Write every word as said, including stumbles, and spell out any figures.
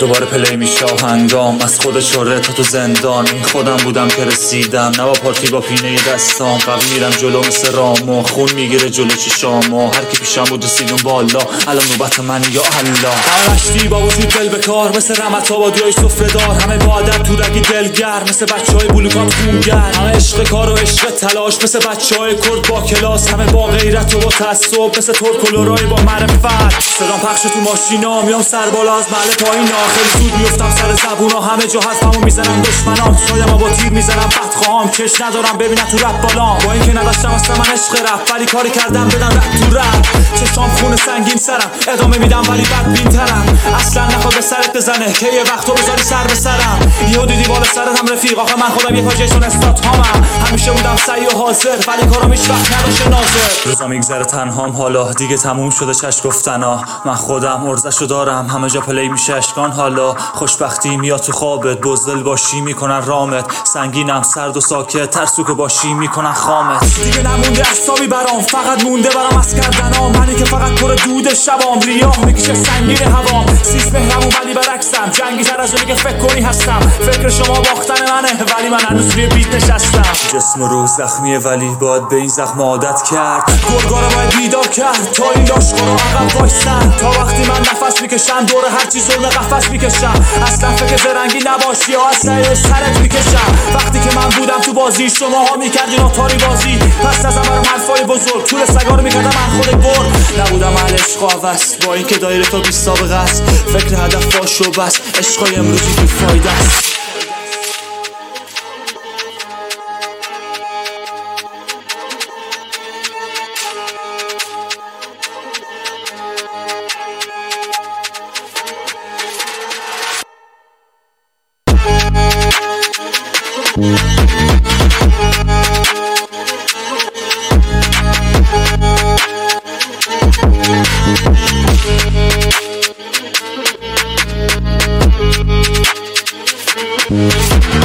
دوباره پلی میشه هنگام از خود چاره تا تو زندان. این خودم بودم که رسیدم، نه با پارتی با پینه دستام. قوی میرم جلو مثل رامو، خون میگیره جلو چشامو. هر کی پیشم بود رسیدم بالا، الان نوبت من یا الله. همه مشتی با وجود دل به کار، مثل رمت آبادیای سفره دار. همه با عدد تو رگی دلگر، مثل بچه های بلوکات خونگر. همه عشق کار و عشق تلاش، مثل بچه های کرد با کلاس. همه با غیرت و با تعصب، مثل ترکولورای با معرفت. صدام پخش تو ماشینا، میام سر بالا از محل پایینا. خیلی زود میفتم سر زبونا، همه جا حرفمو میزنم دشمنام. سایمو با تیر میزنم بدخواهم، چش ندارم ببینم تو رپ بالام. با اینکه نداشتم اصلا من عشق رپ، ولی کاری کردم بدم رپ تو رپ. چشام خون سنگین سرم، ادامه میدم ولی بدبین ترم. اصلا نخواد به سرت بزنه که یه وقتو بذاری سر به سرم. یهو دیدی بالا سرت هم رفیق، آخه من خودم یه پاجیشون استاد هامم. همیشه بودم سعی و حاضر، ولی کارم هیچ وقت نداشته ناظر. روزا میگذره تنهام، حالا دیگه تموم شده چش گفتنا. من خودم ارزشو دارم، همه جا پلی میشه اشکان. حالا خوشبختی میاد تو خوابت، بزدل باشی میکنن رامت. سنگینم سرد و ساکت، ترسو که باشی میکنن خامت. دیگه نمونده اعصابی برام، فقط مونده برام از کردنام. منی که فقط پر دود شبام، ریاه میکشه سنگین هوام. سیس مهرمون ولی برعکسم، جنگی تر از اونی که فکر کنی هستم. فکر شما باختن منه، ولی من هنوز روی بیت نشستم. جسم و روح زخمیه ولی باید به این زخم عادت کرد. گرگا رو باید بیدار کرد تا این لاشخورا عقب وایسن. تا وقتی من نفس میکشم دور هر چیز ظلم قفس میکشم. اصلا فکر زرنگی نباشی یا اصلا سرت میکشم. وقتی که من بودم تو بازی، شماها میکردین آتاری بازی. پس ازم برام حرفای بزرگ، طول سگا رو میکردم من خود برد. نبودم اهل عشق و هوس، با اینکه دایره تا بیست سابقه است. فکر هدف باش و بس، عشقای امروزی بی فایده است. We'll be right back.